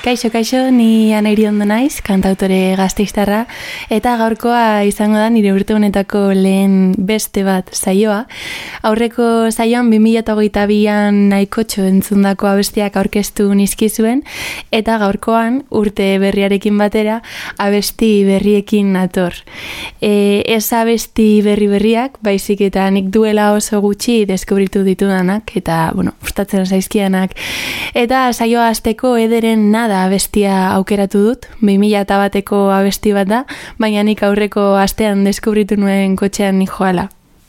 Kaixo, ni Ana Iriondo naiz, kantautore gasteiztarra, eta gaurkoa izango da nire urte honetako lehen beste bat saioa. Aurreko saioan 2022an nahikotxo entzundako abestiak aurkeztu nizkizuen, eta gaurkoan urte berriarekin batera abesti berriekin nator. Ez abesti berriak, baizik eta nik duela oso gutxi deskubritu ditudanak, eta, gustatzen zaizkianak. Eta saioa hasteko ederen nada abestia aukeratu dut, 2001eko abesti bat da, baina nik aurreko astean deskubritu nuen kotxean nijoala.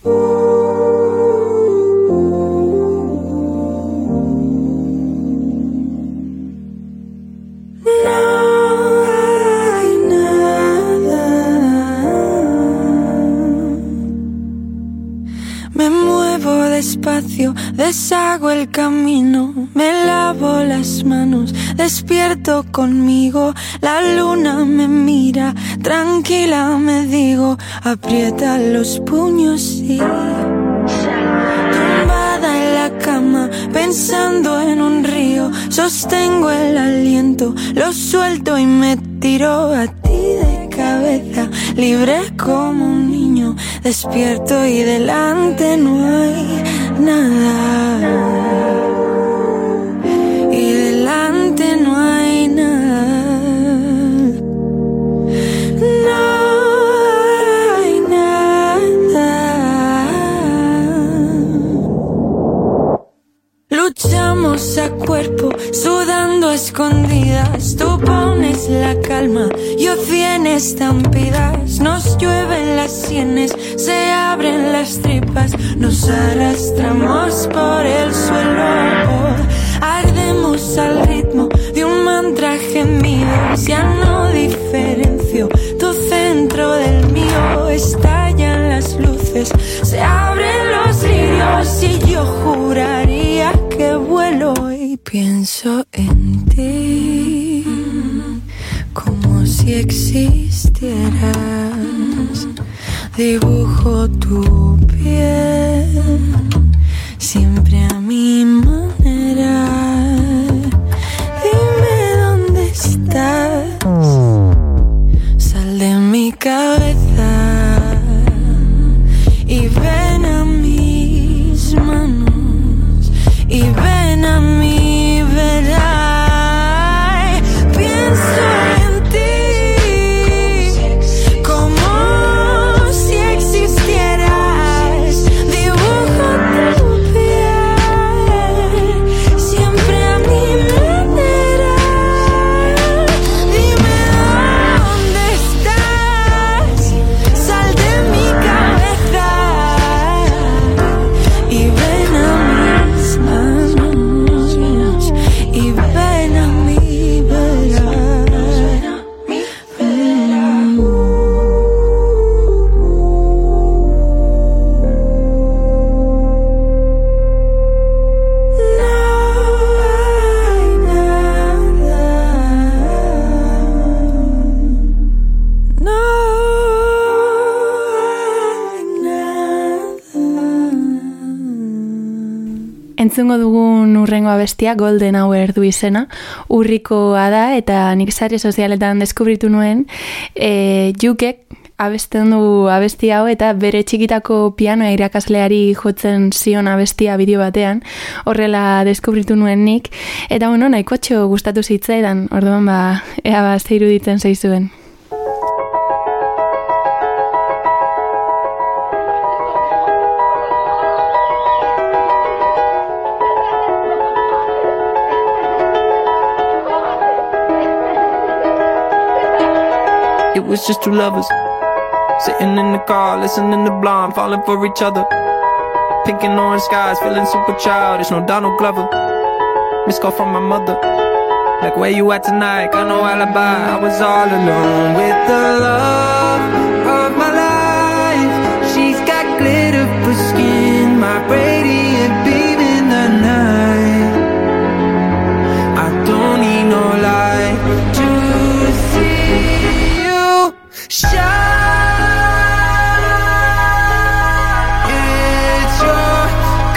Despacio, deshago el camino, me lavo las manos, despierto conmigo, la luna me mira, tranquila me digo, aprieta los puños y tumbada en la cama, pensando en un río, sostengo el aliento, lo suelto y me tiro a ti de cabeza, libre como un niño, despierto y delante no hay nada, y delante no hay nada, no hay nada. Luchamos a cuerpo, sudando a escondidas, tú pones la calma, yo 100 estampidas, nos llueven las sienes, se abren las tripas, nos arrastramos por el suelo, ardemos al ritmo de un mantra gemido, ya no diferencio tu centro del mío, estallan las luces, se abren los lirios y yo juraría que vuelo y pienso en ti como si existieras, dibujo tu piel siempre a mi manera, dime dónde estás, sal de mi cabeza y ven a mis manos y ven a mi verdad, pienso en ti como si existieras, dibujo tu piel siempre a mi manera, dime dónde estás, sal de mi cabeza y ven a mis manos y ven a mi verdad. Entzungo dugun urrengo abestia Golden Hour du izena, urrikoa da eta nik sare sozialetan deskubritu nuen, Jukek abesten du abesti hau eta bere txikitako pianoa irakasleari jotzen zion abestia bideo batean, horrela deskubritu nuen nik, eta nahikotxo gustatu zitzaidan, orduan ea ze iruditzen zaizuen. It was just two lovers sitting in the car, listening to Blonde, falling for each other. Pink and orange skies, feeling super childish, no Donald Glover. Missed call from my mother, like where you at tonight, got no alibi. I was all alone with the love of my life. She's got glitter for skin, my radiant beam in the night. I don't need no light to see you shine. It's your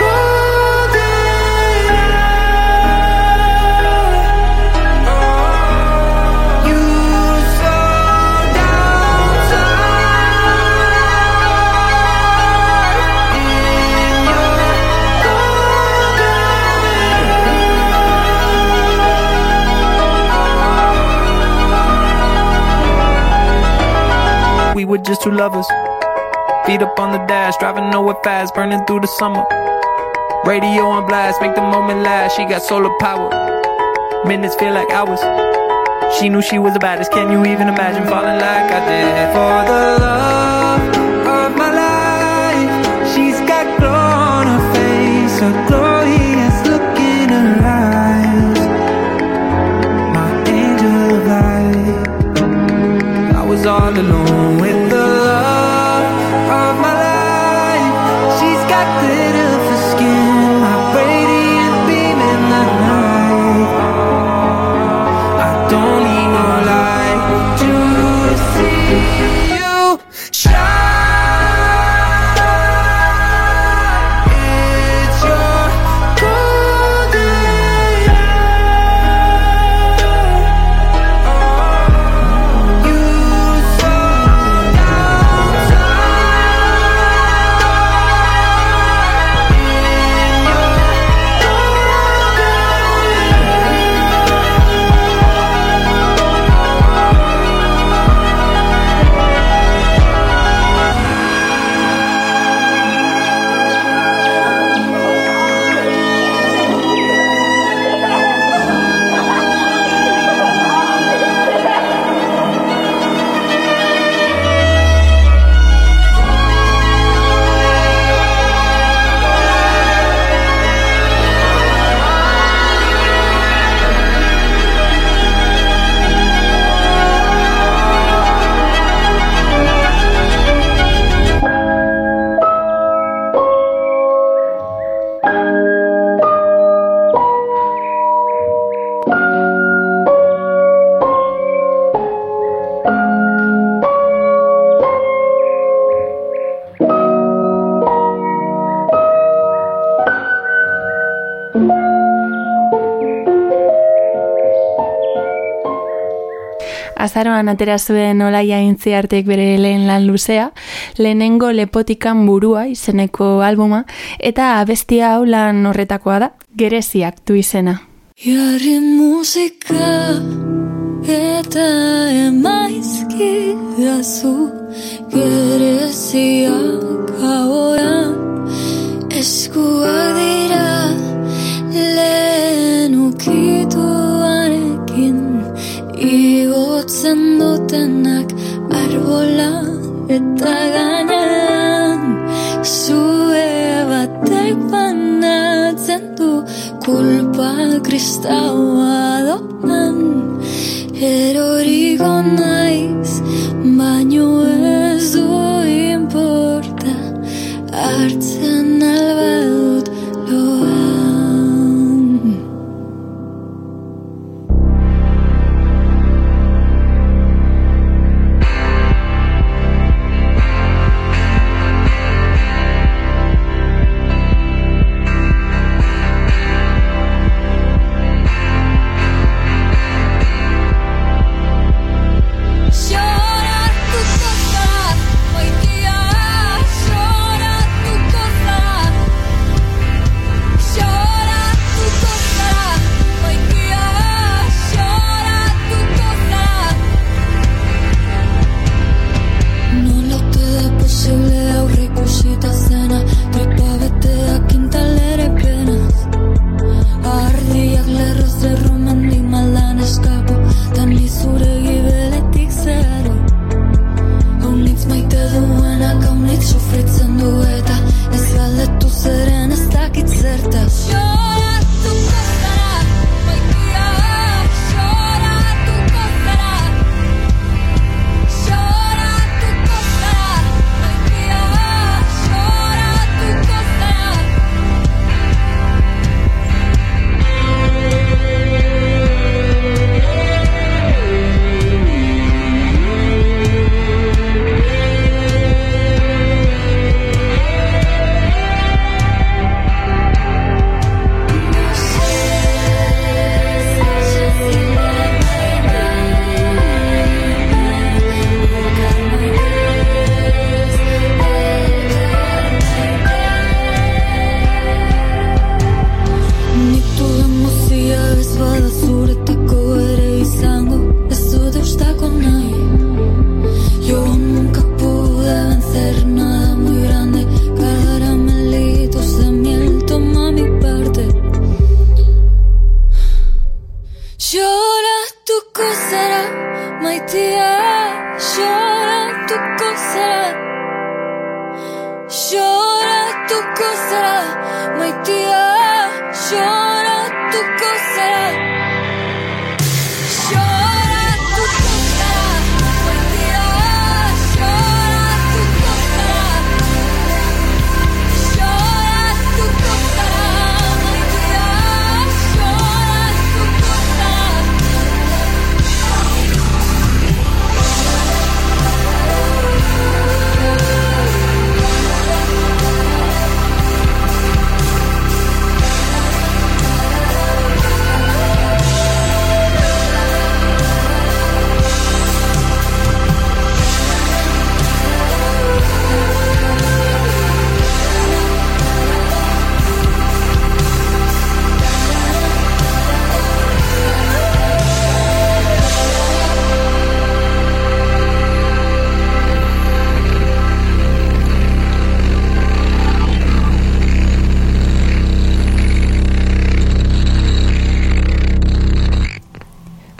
golden hour. Oh. we were just two lovers. Feet up on the dash, driving nowhere fast, burning through the summer. Radio on blast, make the moment last. She got solar power, minutes feel like hours. She knew she was the baddest. Can you even imagine falling like I did? For the love of my life, she's got glow on her face, a glorious look in her eyes. My angel of light. I was all alone with the love of my life. She's got glitter for skin, my radiant beam in the night. I don't need no light to see you shine. It's your golden hour. You so Azaroan atera zuen Olaia Intziartek bere lehen lan luzea, lehenengo Lepotikan burua izeneko albuma, eta abestia hau lan horretakoa da, Gereziak du izena. Jarri musika eta emaizki dazu, gereziak hauean eskuak dira lehen ukituarekin. Igotzen dutenak arbola eta gainean, zue batek banatzen du kulpa kristaua doan. Eroriko naiz, baino ez du importa, hartzen alba dut loan.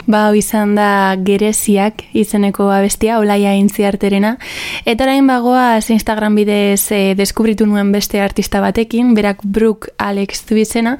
Hau izan da Gereziak izeneko abestia, Olaia Intziarterena, eta orain bagoaz Instagram bidez deskubritu nuen beste artista batekin, berak Brooke Alex du izena,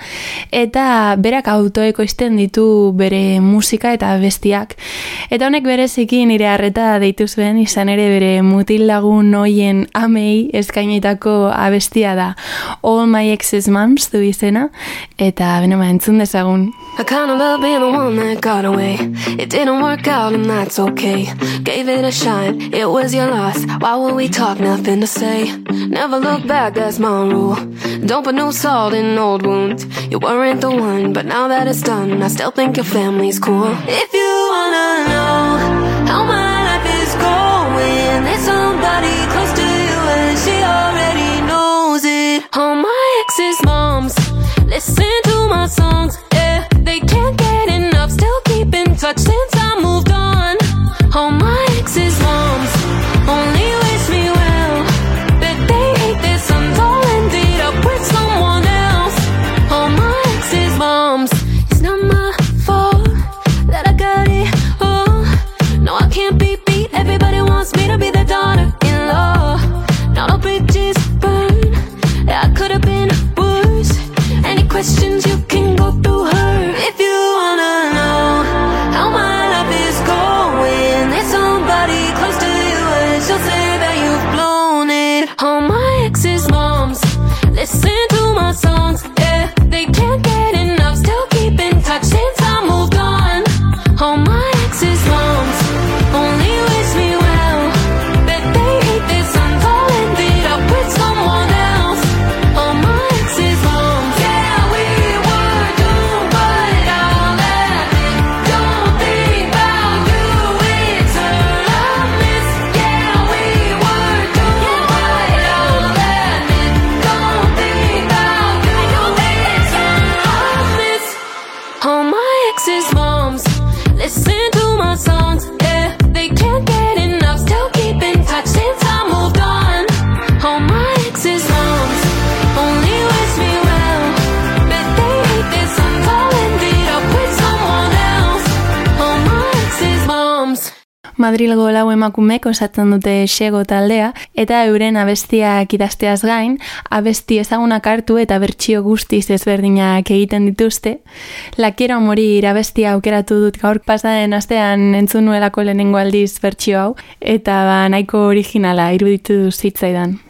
eta berak autoekoizten ditu bere musika eta abestiak. Eta honek bereziki nire harreta deitu zuen, izan ere bere mutil lagun hoien amei eskainetako abestia da. All My Ex's Moms du izena, eta benema entzun dezagun. I kinda love being the one that got away. It didn't work out and that's okay. Gave it a shot, it was your loss. Why would we talk, nothing to say? Never look back, that's my rule. Don't put no salt in old wounds. You weren't the one, but now that it's done, I still think your family's cool. If you wanna know how my life is going, there's somebody close to you and she already knows it. All my ex's moms listen to my songs, yeah. They can't get enough, still keep in touch since I moved on. All my ex's moms only wish me well, but they hate their sons all ended up with someone else. All my ex's moms, it's not my fault that I got it all. No, I can't be beat, everybody wants me to be their daughter-in-law. Now the bridges burn, I could have been worse. Any questions you can go through her. If you wanna know how my life is going, there's somebody close to you and she'll say that you've blown it. All my ex's moms listen to my songs, yeah. They can't get enough, still keep in touch since I moved on. All my ex's moms only wish me well, but they hate their sons all ended up with someone else. All my ex's moms, yeah, we were doomed, but I'll admit, don't think about you, it's her I miss. Yeah, we were doomed, but I'll admit, don't think about you, it's her I miss. All my ex's moms listen to my songs, yeah. They can't get enough, still keep in touch since I moved on. All my ex's moms only wish me well, but they hate their sons all ended up with someone else. All my ex's moms. Madrilgo lau emakumek osatzen dute Xego taldea, eta euren abestiak idazteaz gain, abesti ezagunak hartu eta bertsio guztiz ezberdinak egiten dituzte. La Quiero Morir abestia aukeratu dut gaur pasaden astean entzun nuelako lehenengo aldiz bertsio hau, eta nahiko originala iruditu zitzaidan.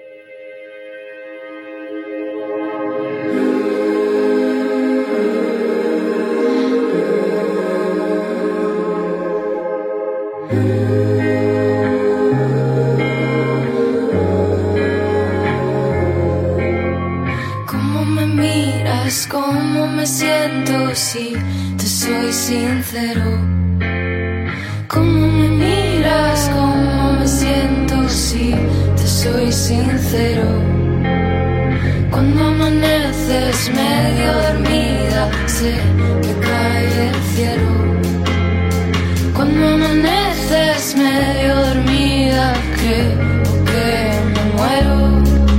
¿Cómo me miras? ¿Cómo me siento? Si te soy sincero. ¿Cómo me miras? ¿Cómo me siento? Si te soy sincero. Cuando amaneces medio dormida, sé que cae el cielo. Cuando amaneces medio dormida, creo que me muero.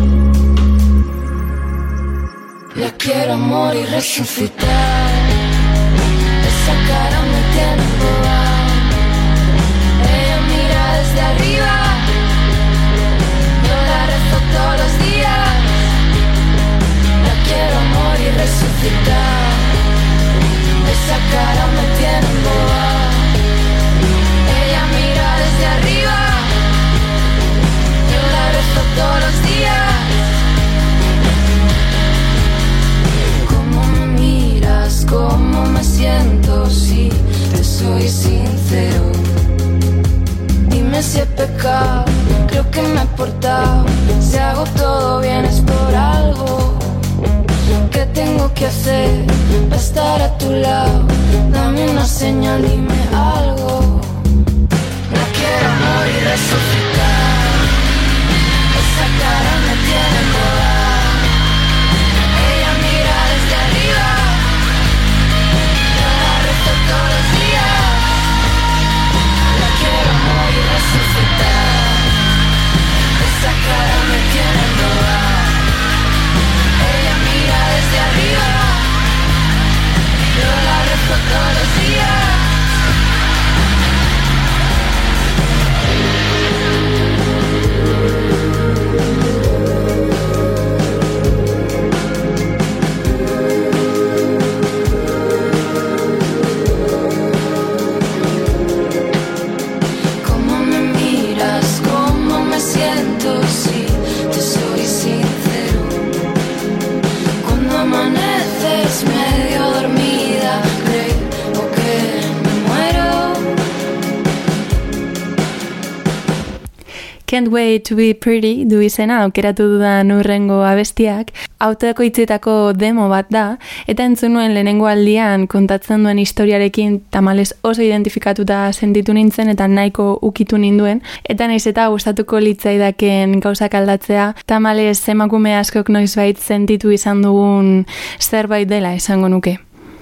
La quiero morir y resucitar. Esa cara me tiene embobado. Ella mira desde arriba, yo la rezo todos los días. La quiero morir y resucitar. Esa cara me tiene embobado. Ella mira desde arriba, yo la rezo todos los días. ¿Cómo me miras? ¿Cómo me siento? Si te soy sincero. Dime si he pecado, creo que me he portado. Si hago todo bien es por algo. ¿Qué tengo que hacer para estar a tu lado? Dame una señal, dime algo. La quiero morir y resucitar. Esa cara me tiene embobado. Ella mira desde arriba, yo la rezo todos los días. La quiero morir y resucitar. Esa cara me tiene embobado. Ella mira desde arriba, yo la rezo todos los días. Can't Wait to Be Pretty du izena aukeratu dudan urrengo abestiak, autokoitzetako demo bat da, eta entzun nuen lehenengo aldian kontatzen duen historiarekin tamales oso identifikatuta sentitu nintzen eta nahiko ukitu ninduen, eta naiz eta gustatuko litzaidaken gauzak aldatzea, tamales emakume askok noizbait sentitu izan dugun zerbait dela esango nuke.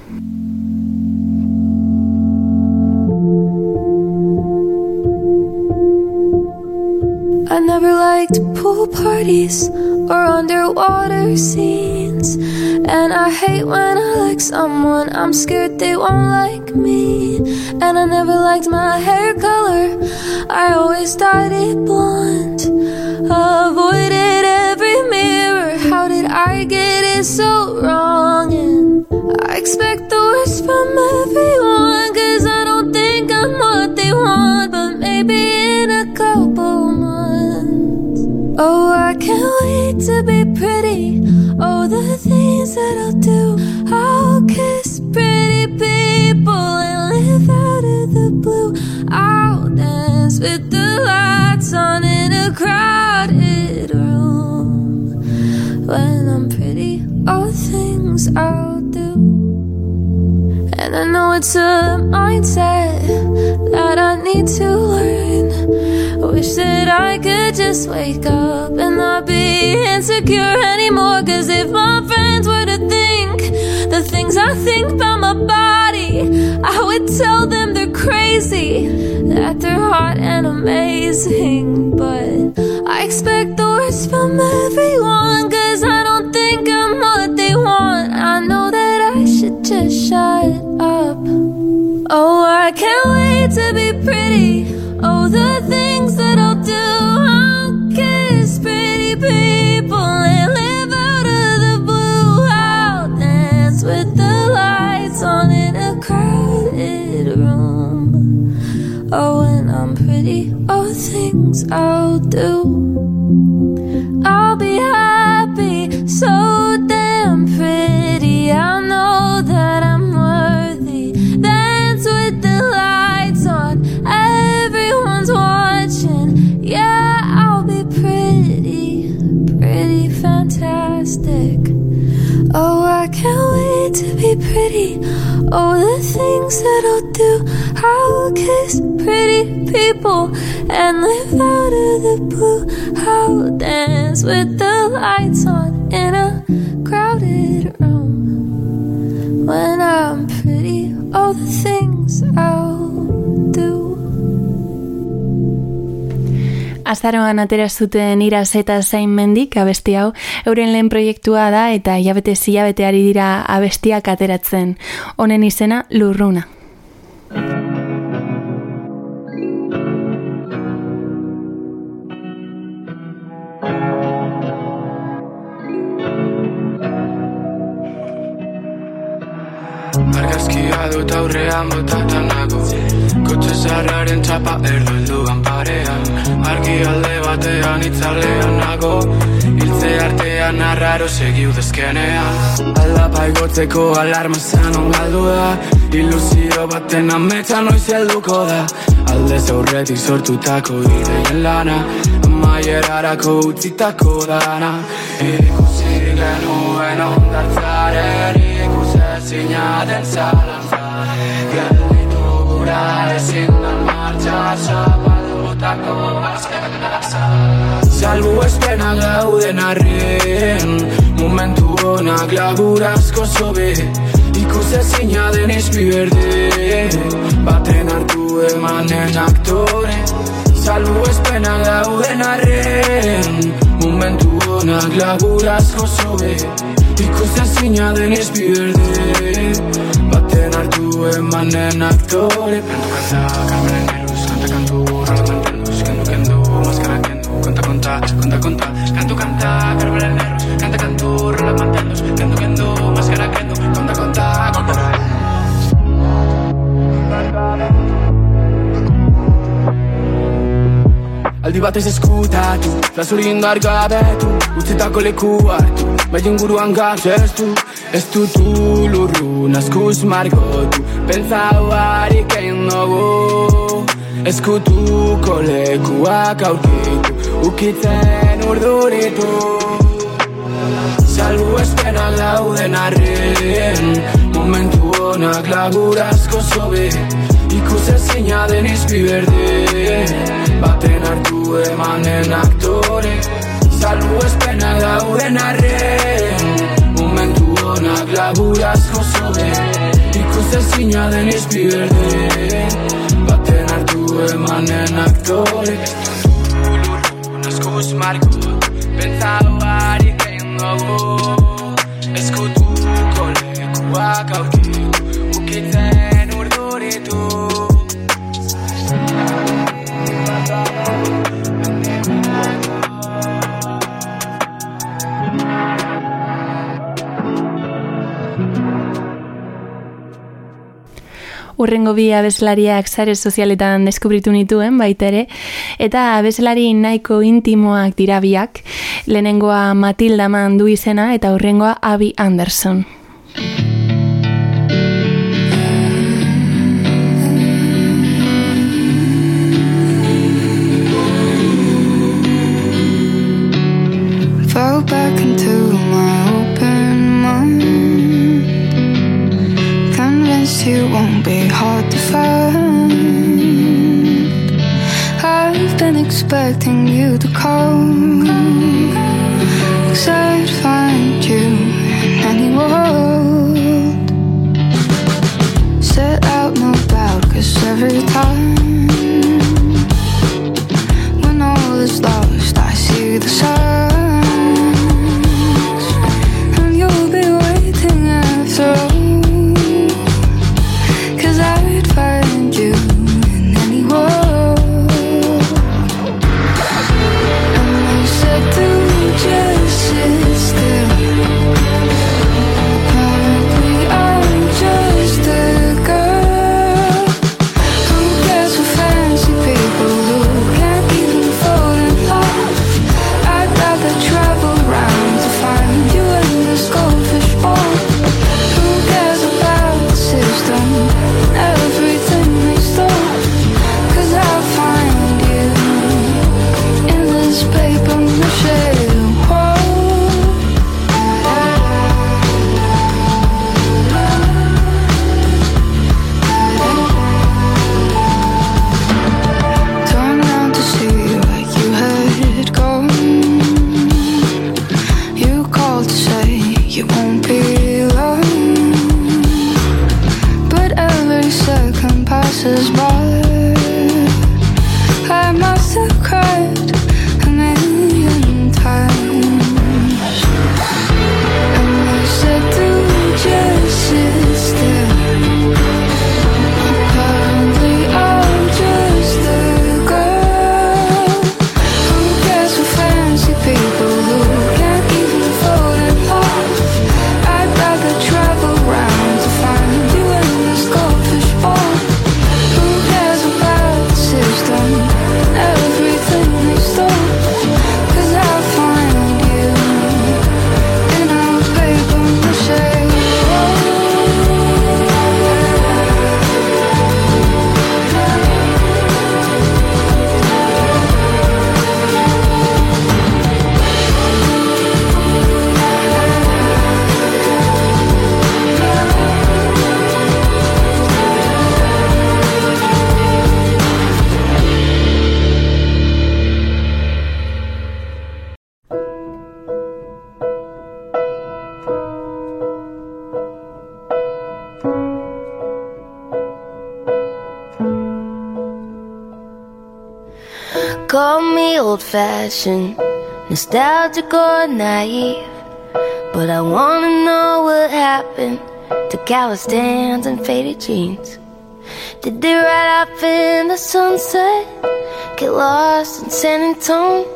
I never liked pool parties or underwater scenes, and I hate when I like someone, I'm scared they won't like me. And I never liked my hair color, I always dyed it blonde, avoided every mirror, how did I get it so wrong? And I expect the worst from everyone, 'cause I don't think I'm what they want, but maybe in a couple months. Oh, I can't wait to be pretty. Oh, the things that I'll do. I'll kiss pretty people and live out of the blue. I'll dance with the lights on in a crowded room. When I'm pretty, all things I'll do. And I know it's a mindset that I need to learn. Wish that I could just wake up and not be insecure anymore. 'Cause if my friends were to think the things I think about my body, I would tell them they're crazy, that they're hot and amazing. But I expect the worst from everyone, 'cause I don't think I'm what they want. I know that I should just shut up. Oh, I can't wait to be pretty. Oh, the things that I'll do. I'll kiss pretty people and live out of the blue. I'll dance with the lights on in a crowded room. Oh, when I'm pretty, all things I'll do. I'll be happy, so damn pretty. I know that I'm worthy. Dance with the lights on, everyone's watching. Yeah, I'll be pretty, pretty fantastic. Oh, I can't wait to be pretty. Oh, the things that I'll do. I'll kiss pretty people and live out of the blue. I'll dance with the lights on in a crowded room. When I'm pretty, all the things I'll do. Azaroan atera zuten Iraz eta Zain Mendik abesti hau, euren lehen proiektua da eta hilabete zilabeteari dira abestiak ateratzen. Honen izena Lurruna. Argazkia dut aurrean botatan nago, kotxe zarraren txapa erduan parean. Argi alde batean itzalean nago, hiltze artean arraro segiu dezkenean. Aldapa igotzeko alarma zanon galdu da, ilusio baten ametsa noiz helduko da. Aldez aurretik sortutako ideien lana, amaierarako utzitako dana. Ikusi genuen ondartzaren ikusezina den zalantza, gelditu gura ezin den martxa, zapaldutako azken plaza. Salbu espena gauden arren, momentu honak labur asko zobe, ikusezina den izpi berde, baten hartu emanen aktore. Salbu espena gauden arren, momentu honak labur asko zobe, ikusezina den izpi berde, baten hartu emanen aktore. Kantu kanta, Carmen Neruz, kanta kantu, rola mantenduz, kendu kendu, maskara kendu, konta konta, konta konta. Kantu kanta, Carmen Neruz, kanta kantu, rola mantenduz, kendu kendu, maskara kendu, konta konta, konta. Aldi batez eskutatu, plazuri indar gabetu, utzitako leku hartu, baien guruan gaztestu. Ez dutu lurrun askuz margotu, pentsau harik egin dugu, eskutuko lekuak aurkitu, ukitzen urduritu. Salbuespenak dauden arren, momentu honak lagurazko zobe, ikusezina den izpi berde, baten hartu emanen aktore. Salbuespenak dauden arren, momentu honak lagurazko zobe, ikusezina den izpi berde, baten hartu emanen aktore. Eskuz marko, pentsatu harik egin dugu, eskutuko lekuak aurkitu, ukitzen urduritu. Urrengo bi abeslariak sare sozialetan deskubritu nituen baita ere, eta abeslari nahiko intimoak dira biak. Lehenengoa Matilda Man du izena eta urrengoa Abby Anderson. Fell back into my open mind, convinced you won't be hard to find. I've been expecting you to call, 'cause I'd find you in any world. Set out no doubt, 'cause every time when all is lost I see the sun. Call me old-fashioned, nostalgic or naive, but I wanna know what happened to calloused hands and faded jeans. Did they ride off in the sunset, get lost in San Antonio?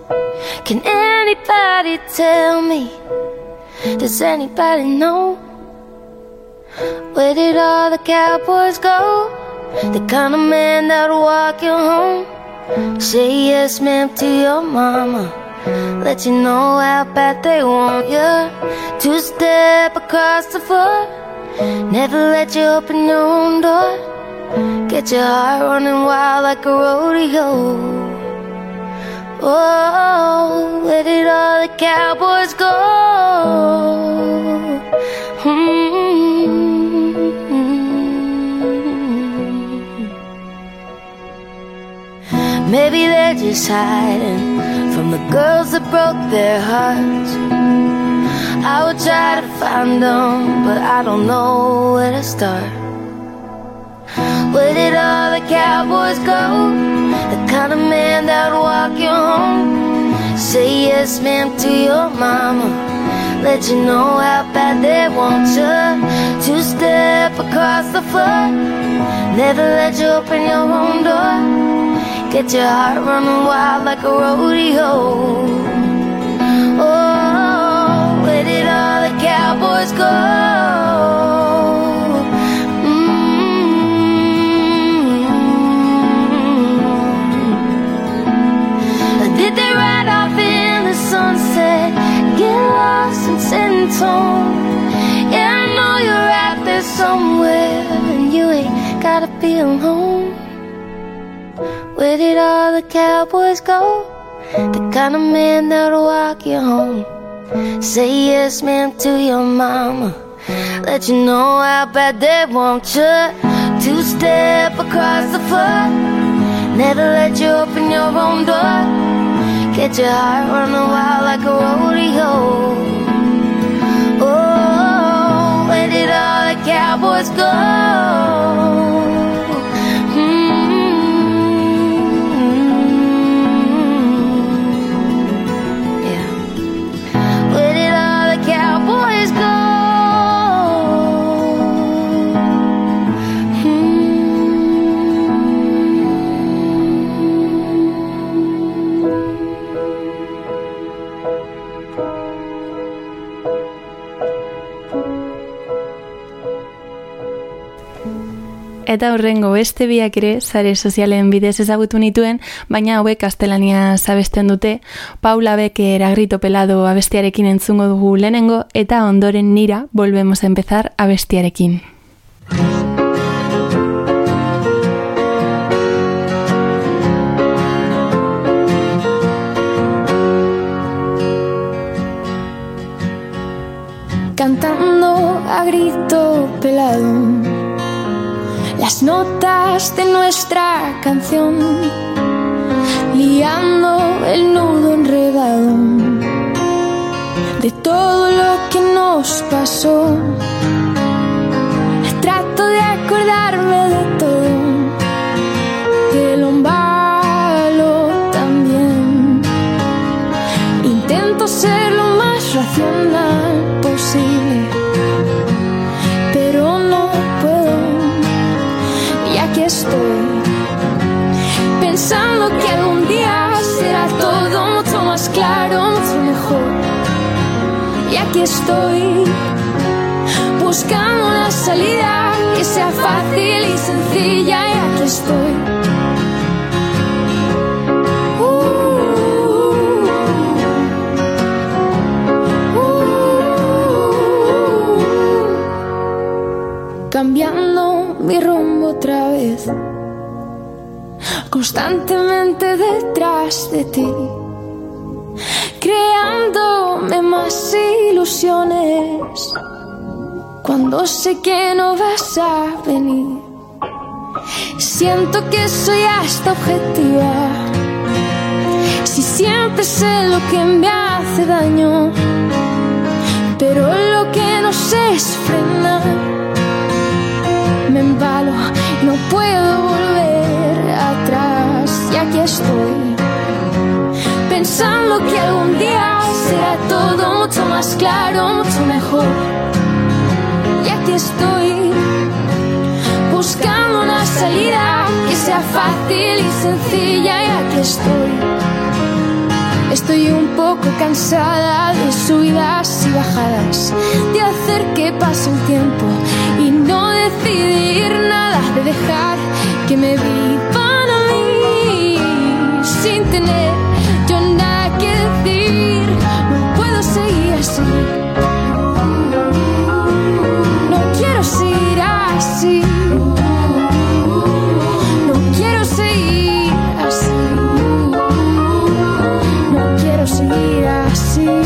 Can anybody tell me? Does anybody know? Where did all the cowboys go? The kind of man that'll walk you home. Say yes ma'am to your mama, let you know how bad they want you. Two-step across the floor, never let you open your own door. Get your heart running wild like a rodeo. Oh, the cowboys go? Maybe they're just hiding from the girls that broke their hearts. I would try to find them, but I don't know where to start. Where did all the cowboys go? The kind of man that would walk you home, say yes ma'am to your mama, let you know how bad they want you, to step across the floor, never let you open your own door, get your heart running wild like a rodeo. Oh, where did all the cowboys go? Did they ride off in the sunset, get lost in setting tone? Yeah, I know you're out there somewhere, and you ain't gotta be alone. Where did all the cowboys go? The kind of man that'll walk you home, say yes ma'am to your mama, let you know how bad they want you, to step across the floor, never let you open your own door, get your heart running wild like a rodeo. Oh, where did all the cowboys go? Yeah. Where did all the cowboys go? Eta horrengo beste biak ere sare sozialen bidez ezagutu nituen, baina hauek gaztelania abesten dute. Paula Becker, A Grito Pelado abestiarekin entzungo dugu lehenengo, eta ondoren nira volvemos a empezar abestiarekin. Cantando a grito pelado las notas de nuestra canción, liando el nudo enredado de todo lo que nos pasó. Trato de acordarme de todo, de lo malo también. Intento ser lo más racional posible, pero no puedo. Y aquí estoy, pensando que algún día será todo mucho más claro, mucho mejor. Y aquí estoy, buscando una salida que sea fácil y sencilla. Y aquí estoy. Cambiando mi rumbo otra vez, constantemente detrás de ti, creándome más ilusiones cuando sé que no vas a venir. Siento que soy hasta objetiva, si siempre sé lo que me hace daño, pero lo que no sé es frenar. Me embalo, no puedo volver atrás. Y aquí estoy, pensando que algún día será todo mucho más claro, mucho mejor. Y aquí estoy, buscando una salida que sea fácil y sencilla. Y aquí estoy. Estoy un poco cansada de subidas y bajadas, de hacer que pase el tiempo y no decidir nada, de dejar que me vivan a mí sin tener yo nada que decir. No puedo seguir así, no quiero seguir así, no quiero seguir así, no quiero seguir así.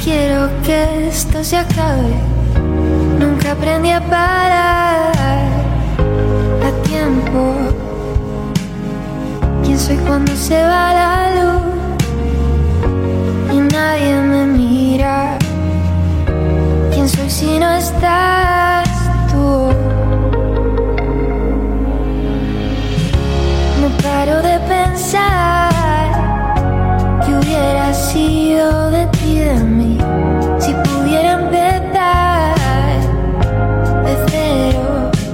quiero que esto se acabe. Nunca aprendí a parar a tiempo. ¿Quién soy cuando se va la luz y nadie me mira? ¿Quién soy si no estás tú? No paro de pensar que hubiera sido de ti, de mí, si pudiera empezar de cero.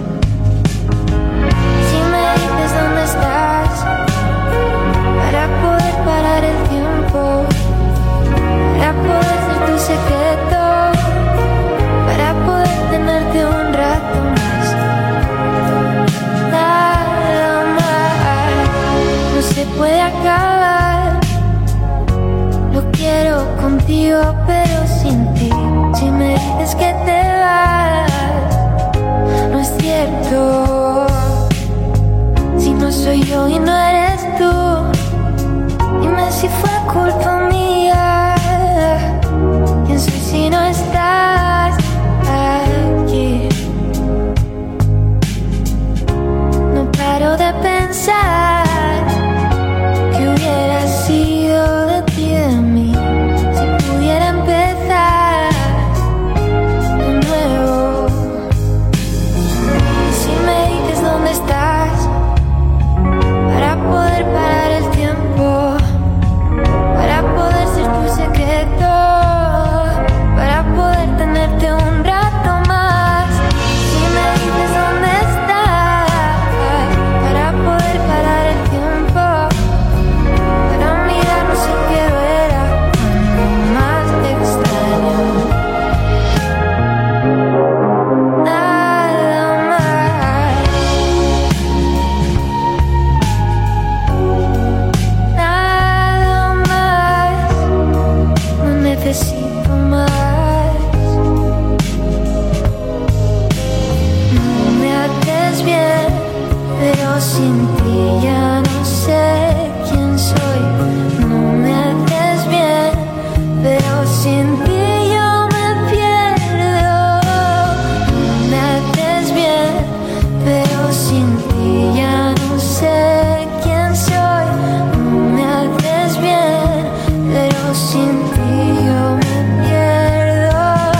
Si me dices dónde estás para poder parar el tiempo, para poder ser tu secreto, para poder tenerte un rato más, nada más. No se puede acabar. Lo quiero contigo pero sin ti. Si me dices que te vas, no es cierto. Si no soy yo y no eres tú, dime si fue culpa mía. ¿Quién soy si no estás aquí? No paro de pensar que hubiera sido de ti, de mí, si pudiera empezar de nuevo. Y si me dices dónde estás para poder parar el tiempo, para poder ser tu secreto, para poder tenerte un rato más. Si me dices dónde estás para poder parar el tiempo, para mirarnos sin que duela cuando más te extraño, nada más, nada más. No necesito más. No me haces bien, pero sin ti ya no sé quién soy. No me haces bien, pero sin ti yo me pierdo. No me haces bien, pero sin ti ya no sé quién soy. No me haces bien, pero sin ti yo me pierdo.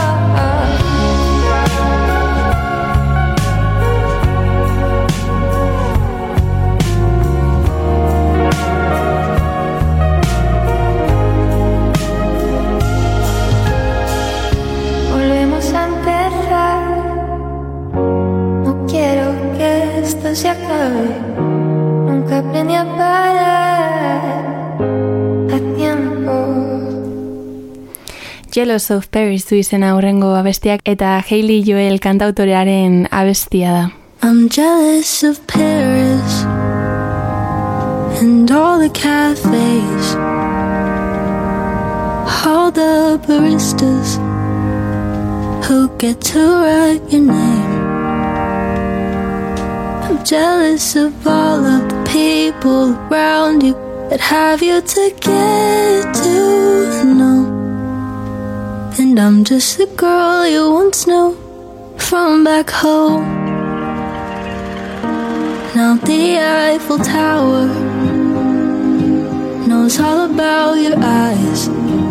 Volvemos a empezar. No quiero que esto se acabe. Nunca aprendí a parar a tiempo. Jealous of Paris du izena hurrengo abestiak eta Hayley Joel kantautorearen abestia da. I'm jealous of Paris and all the cafes, all the baristas who get to write your name. I'm jealous of all of the people around you that have you to get to know. And I'm just the girl you once knew from back home. Now the Eiffel Tower knows all about your eyes.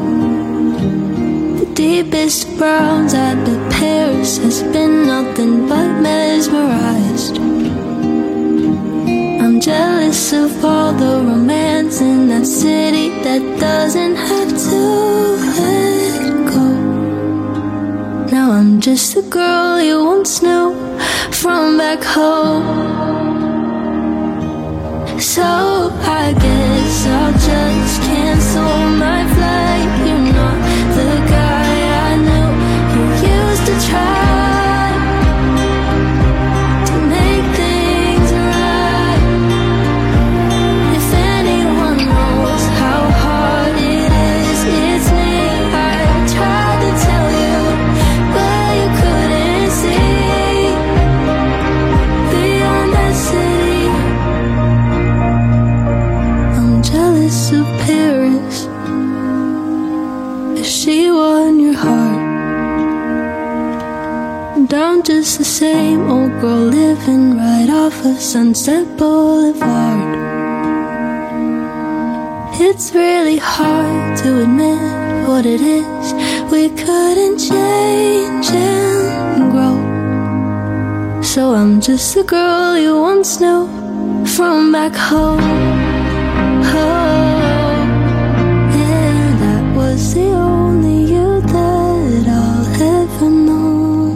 The deepest browns at the Paris has been nothing but mesmerized. I'm jealous of all the romance in that city that doesn't have to let go. Now I'm just the girl you once knew from back home. So I guess I'll just cancel my flight. You're not the guy I knew. You used to try to make things right. If anyone knows how hard it is, it's me. I tried to tell you, but you couldn't see beyond that city. I'm jealous of Paris. Is she one I'm just the same old girl living right off of Sunset Boulevard. It's really hard to admit what it is we couldn't change and grow. So I'm just the girl you once knew from back home. Oh, yeah, that was the only you that I'll ever know.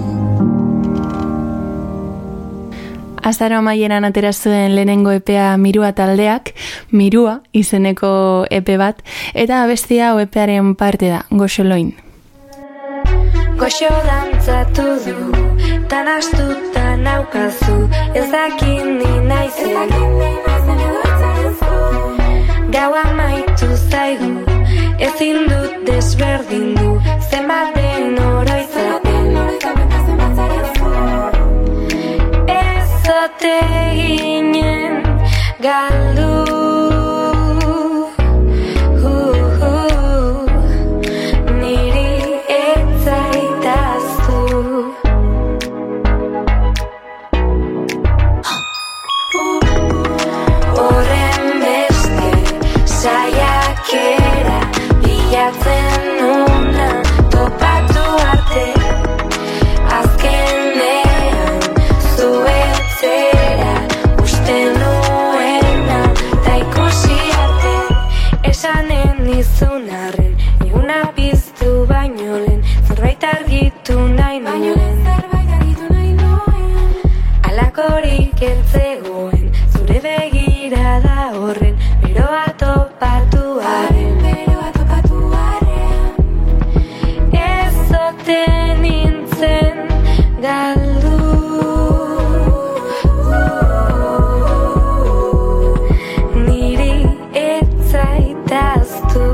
Azaro amaieran atera zuen lehenengo epea Mirua taldeak, Mirua izeneko epe bat, eta abestia hau epearen parte da, Goxoloin. Goxo dantzatu du, tan astuta naukazu, ez dakin ni naizen. Gau amaitu zaigu, ezin dut desberdindu, zenbat den oroitzapen. Ez ote ginen galdu, niri etzaitaztu. Horren beste saiakera bilatzen nuna topatu arte, azkenean zuetzera uste nuena ta ikusi arte, esanen izun arren eguna piztu baino lehen, zerbait argitu nahi nuen, alakorik entzegoen zure begirada horren, beroa topatu arren, ez ote nintzen galdu. Niri etzaitaztu.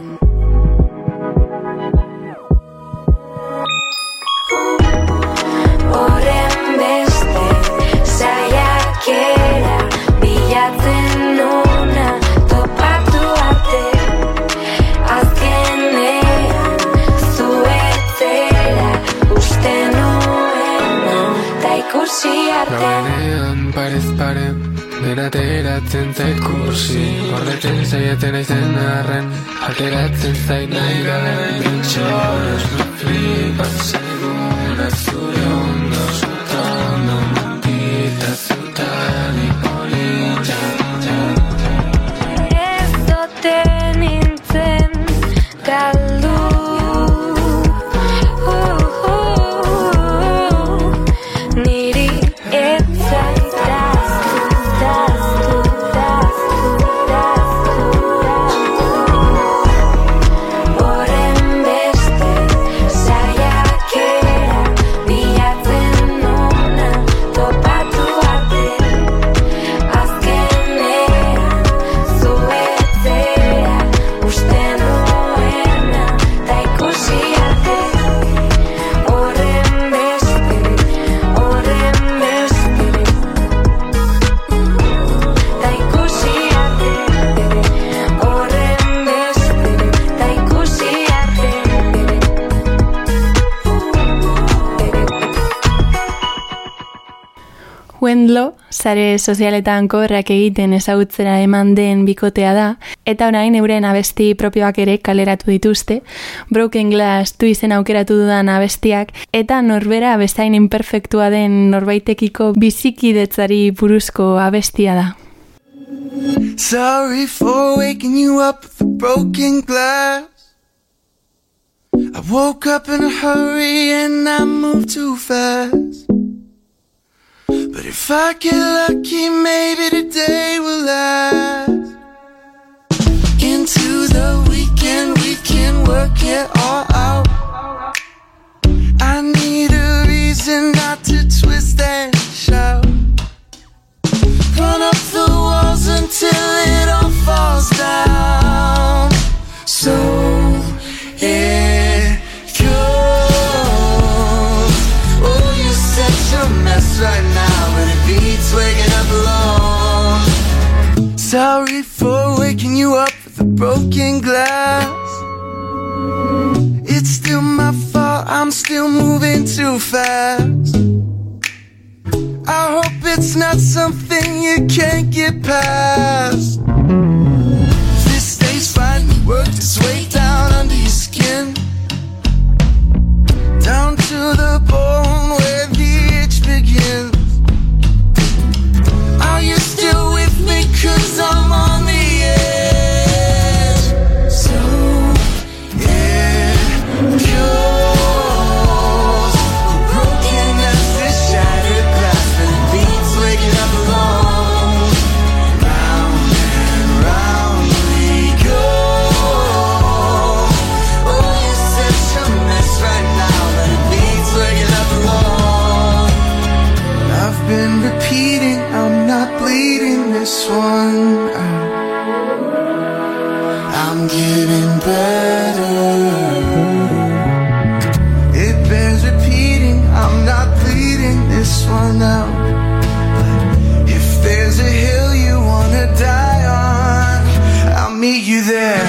Horren beste saiakera bilatzen nuna topatu arte, azkenean zuetzera uste nuena ta ikusi arte. Gabanean parez pare, dena ateratzen zait kursi, horretzen saiatzen aizen arren, ateratzen zait nahi gabe bintxo. Flipat segura zure ondo zutan, ondita zutan ipolitza. Ez ote nintzen galdu. Niri etzaitaztu, taztu, taztu, taztu, taztu. Horren beste saiakera bilatzen nuna topatu arte, azkenean zuetzera uste nuena ta ikusi arte. Horren beste ta ikusi arte. Horren beste ta ikusi arte. Wendlo, sare sozialetan koberrak egiten ezagutzera eman den bikotea da, eta orain euren abesti propioak ere kaleratu dituzte, Broken Glass du izen aukeratu dudan abestiak, eta norbera bezain imperfektua den norbaitekiko bizikidetzari buruzko abestia da. Sorry for waking you up with a broken glass. I woke up in a hurry and I moved too fast. But if I get lucky, maybe today will last. Into the weekend, we can work it all out. I need a reason not to twist and shout. Run up the walls until it all falls down. So it goes. Oh, you're such a mess right now, but it beats waking up alone. Sorry for waking you up with a broken glass. It's still my fault, I'm still moving too fast. you can't get past. This stage finally worked its way down under your skin, down to the bone where the itch begins. Are you still with me? 'Cause I'm on the edge. So it goes, broken as this shattered glass, and it beats waking up alone. Round and round we go. Oh, you're such a mess right now, but it beats waking up alone. I've been repeating, I'm not bleeding this one out. I'm getting better. It bears repeating, I'm not bleeding this one out. If there's a hill you wanna die on, I'll meet you there.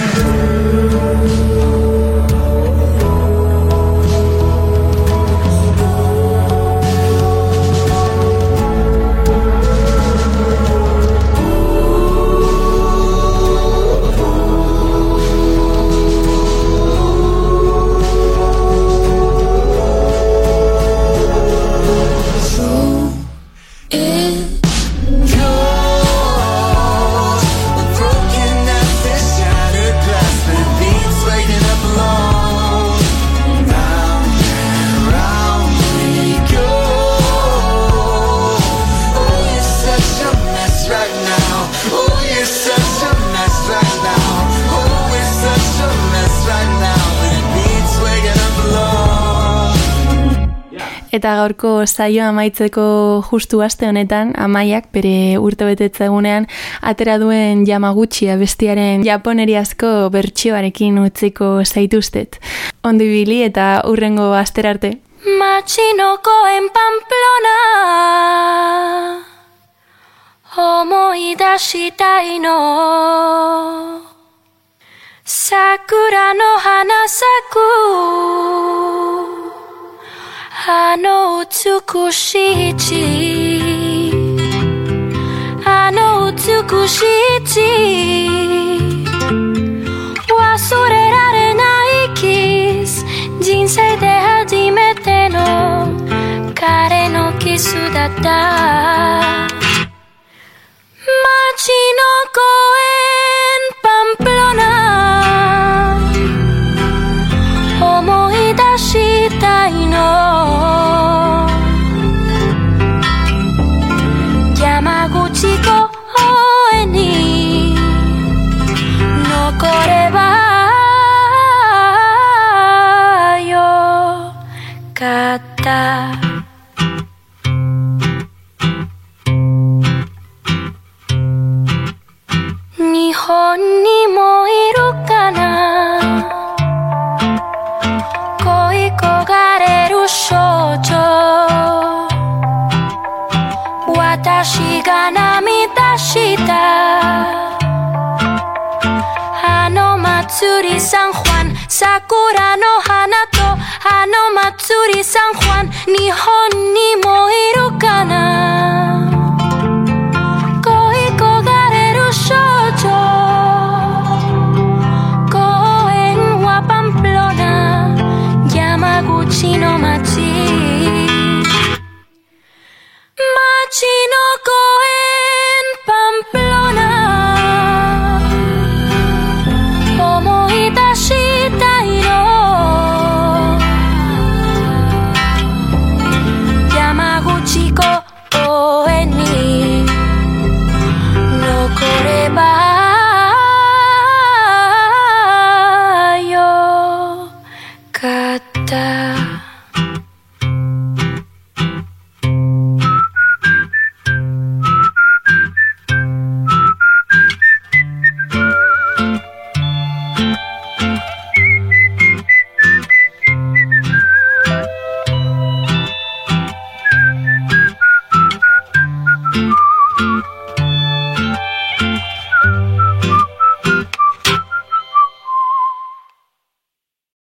Eta gaurko saioa amaitzeko justu aste honetan, Amaiak bere urtebetetze egunean atera duen Yamaguchi abestiaren japoneriazko bertsioarekin utziko zaituztet. Ondo ibili eta hurrengo asterarte. Machinoko en Pamplona, omoidashitai no, sakura no hana saku, あの美しい地、あの美しい地、忘れられないキス、人生で初めての彼のキスだった。街の公園パンプロナ、思い出したいの。山口公園に残ればよかった。日本にもいるかな、恋焦がれる少女、私が涙したあの祭りサンファン、桜の花とあの祭りサンファン、日本にもいるかな、恋焦がれる少女、公園はパンプロナ、山口の街、街の公園パンプロナ、思い出したいの、山口公園に残ればよかった。